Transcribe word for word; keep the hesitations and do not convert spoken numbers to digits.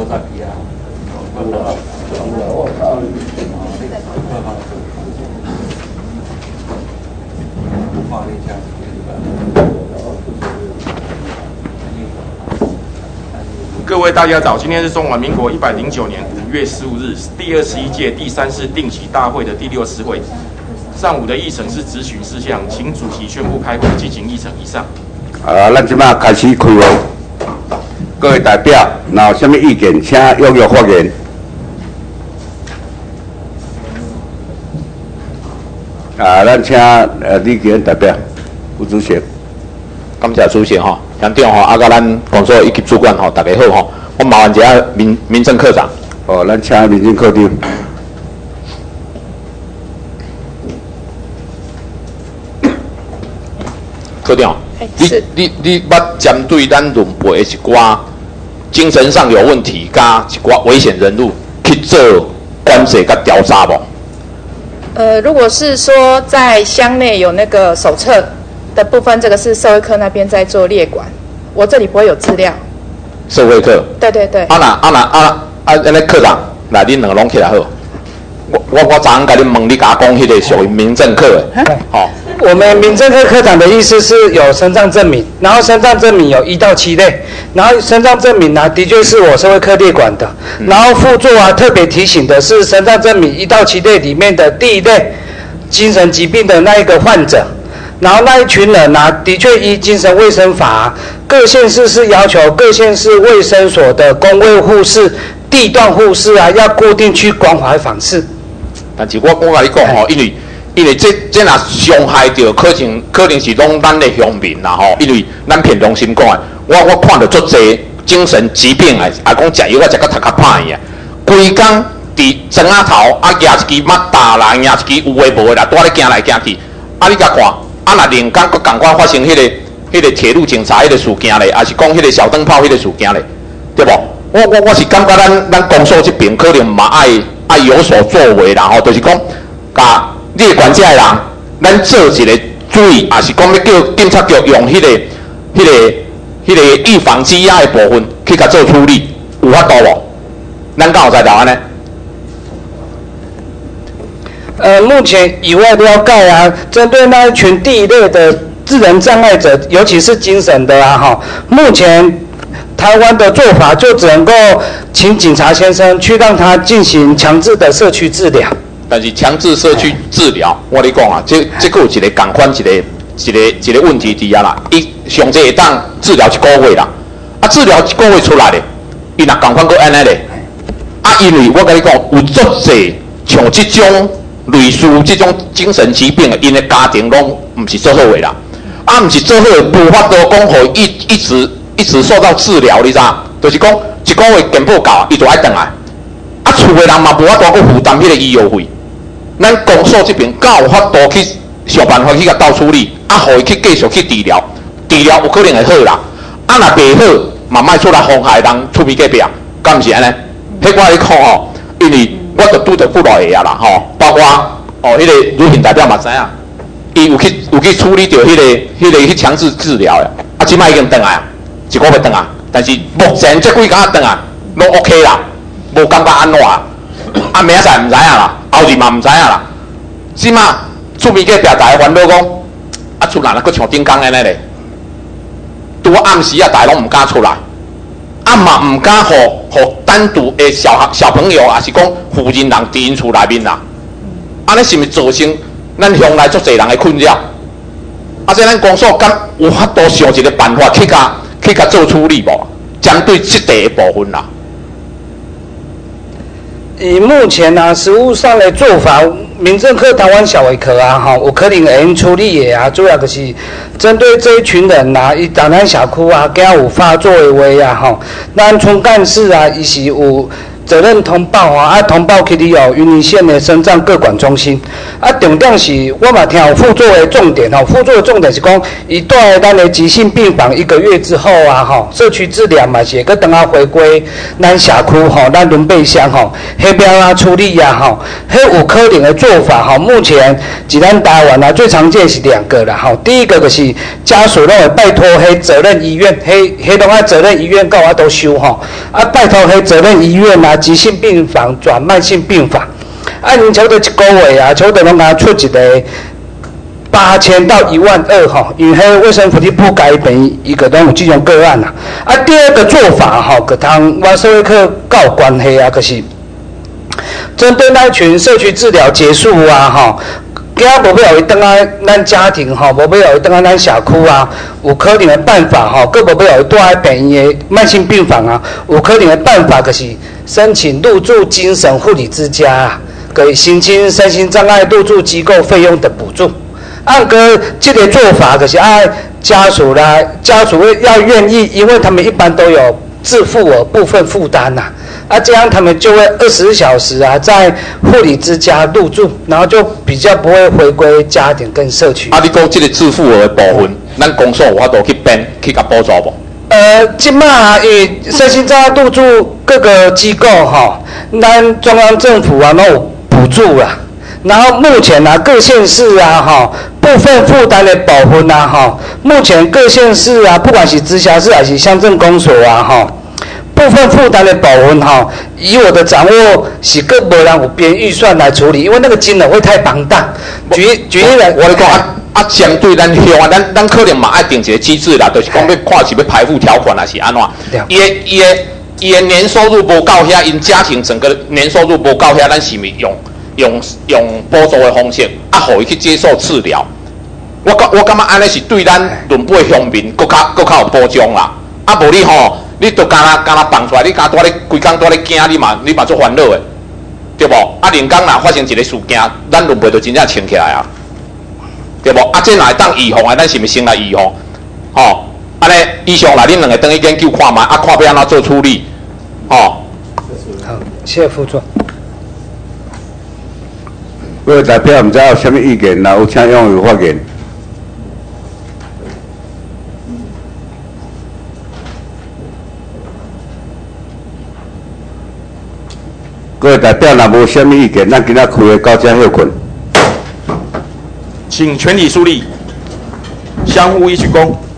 无十支啊。我靠！ 各位大家早，今天是中华民国一百零九年五月十五日第二十一届第三次定期大会的第六次会。上午的议程是质询事项，请主席宣布开会进行议程。以上。 啊，咱即马开始开会。各位代表，若有什么意见，请踊跃发言。啊，咱请呃李基恩代表，副主席。 感谢主席吼，乡长吼，啊，甲咱工作以及主管吼，大家好吼。我麻烦一下民民政科长。 哦，咱请民政科长。 科长，你你你捌针对咱论培的一寡精神上有问题，加一寡危险人物去做关切甲调查无？ 呃，如果是说在乡内有那个手册的部分，这个是社会科那边在做列管，我这里不会有资料。 社会科。 对对对。 啊那啊那啊啊，安尼科长，来恁两个拢起来好。我我我昨昏甲你问，你甲我讲，迄个属于民政课的，吼、哦。 我们民政科科长的意思是有身障证明，然后身障证明有一到七类，然后身障证明呢、啊，的确是我社会科列管的，嗯、然后附注啊特别提醒的是身障证明一到七类里面的第一类精神疾病的那一个患者，然后那一群人呢、啊，的确依精神卫生法、啊，各县市是要求各县市卫生所的公卫护士、地段护士啊，要固定去关怀访视。 但是我我甲你讲吼，因为。因为这这若伤害到，可能可能是拢咱的乡民啦吼。因为咱凭良心讲的，我我看到足侪精神疾病的，啊讲食药啊食到头壳歹去啊，规工伫庄仔头啊举一支马达啦，举一支有诶无诶啦，拄咧行来行去，啊你甲看，啊若连工佫共款发生迄、那个迄、那个铁路警察迄个事件咧，还是讲迄个小灯泡迄个事件咧，对无？我我我是感觉咱咱公所这边可能嘛爱爱有所作为啦吼，就是讲甲。列管这个人，咱做一个注意，也是讲要叫警察局用迄、那个、迄、那个、迄、那个预防羁押的部分去甲做处理，有法度无？咱敢有在台湾呢？ 呃，目前以外了解啊，针对那一群第一类的智能障碍者，尤其是精神的啊，哈，目前台湾的做法就只能够请警察先生去让他进行强制的社区治疗。 但是强制社区治疗，我跟你讲啊，这这个有一个共款一个一个一个问题伫遐啦。伊上济会当治疗一个月啦，啊治疗一个月出来咧，伊若共款搁安尼咧，啊因为我跟你讲，有足济像这种类似这种精神疾病的，因的家庭拢唔是做好的啦，啊唔是做好的，无法度讲互一一直一直受到治疗，你知影？就是讲一个月健保到，伊就爱转来，啊厝的人嘛无法度去负担迄个医药费。咱公所这边敢有法度去想办法去甲斗处理，啊，互伊去继续去治疗，治疗有可能会好啦。啊，若袂好，嘛莫出来妨害人厝边隔壁，敢毋是安尼？迄我咧讲吼，因为我著拄着不落下啊啦吼，包括哦，迄、那个女性代表嘛知影，伊有去有去处理掉迄、那个迄、那个去强制治疗的，啊，即摆已经转来啊，一个月转来，但是目前这几工转来拢 OK 啦，无感觉安怎啊？啊，明仔载毋知影啦。后日嘛唔知影啦，即马厝边隔壁大家烦恼讲，啊厝内若搁像顶工安尼咧，拄暗时啊，大家拢唔敢出来，啊嘛唔敢互互单独的小小朋友，也是讲附近人伫因厝内面啦，安尼是毋是造成咱乡内足侪人的困扰？啊，即咱公所敢有法度想一个办法去甲去甲做处理无？针对这地的部分啦。 以目前啊，实务上的做法，民政科台湾小儿科啊，哈，有可能会处理的啊，主要就是针对这一群人啊，伊当咱社区啊，敢有发作的话啊，吼，咱村干事啊，伊是有责任通报啊，啊通报去你哦云林县的肾脏各管中心。啊，重点是我嘛听有副作的重点吼，副作的重点是讲，伊住在咱的急性病房一个月之后啊，吼社区治疗嘛是个等下回归咱社区吼，咱伦北乡吼，迄边啊处理啊吼，迄有可能的做法吼，目前在咱台湾啊最常见是两个啦吼，第一个就是家属拢会拜托迄责任医院，迄迄拢啊责任医院到我都收吼，啊拜托迄责任医院啊急性病房转慢性病房。啊，因抽到一个月啊，抽到拢甲出一个八千到一万二吼，因为迄卫生福利部改变伊个拢有这种个案啦。啊，第二个做法吼，个通我社会科较有关系啊，就是针对那群社区治疗结束啊吼，今仔无要伊倒来咱家庭吼，无要伊倒来咱社区啊，有可能的办法吼，佫无要伊住在病院的慢性病房啊，有可能的办法就是申请入住精神护理之家啊。给申请身心障碍入住机构费用的补助，按个这个做法可是按家属啦，家属要愿意，因为他们一般都有自付额部分负担呐，啊这样他们就会二十四小时啊在护理之家入住，然后就比较不会回归家庭跟社区。 啊，你讲这个自付额的部分，咱公所有法度去编去甲补助无？ 呃，即马啊，以身心障碍入住各个机构哈，咱中央政府啊，都有补助啦，然后目前啊，各县市啊，哈，部分负担的部分啊，哈，目前各县市啊，不管是直辖市还是乡镇公所啊，哈，部分负担的部分哈，以我的掌握是各无人有编预算来处理，因为那个金额会太庞大。举举例来， 我来讲啊啊，相对咱乡啊，咱咱可能嘛爱定一个机制啦，就是讲要看是要排付条款还是安怎。伊的伊的伊的年收入无够遐，因家庭整个年收入无够遐，咱是咪用？用用补助的方式，啊，互伊去接受治疗。我感我感觉安尼是对咱伦北乡民更较更较有保障啦。啊，无你吼，你都干那干那放出来，你干多咧规工多咧惊，你嘛你嘛做烦恼的，对无？啊，连工若发生一个事件，咱伦北就真正清起来啊，对无？啊，这若会当预防的，咱是毋是先来预防？吼，安尼以上来，恁两个等去研究看卖，啊，看要安怎做处理，吼。 好，谢谢副座。 各位代表，唔知有啥物意见？若有请踊跃发言。各位代表，若无啥物意见，咱今仔开会到这休困。 请全体肃立，相互一鞠躬。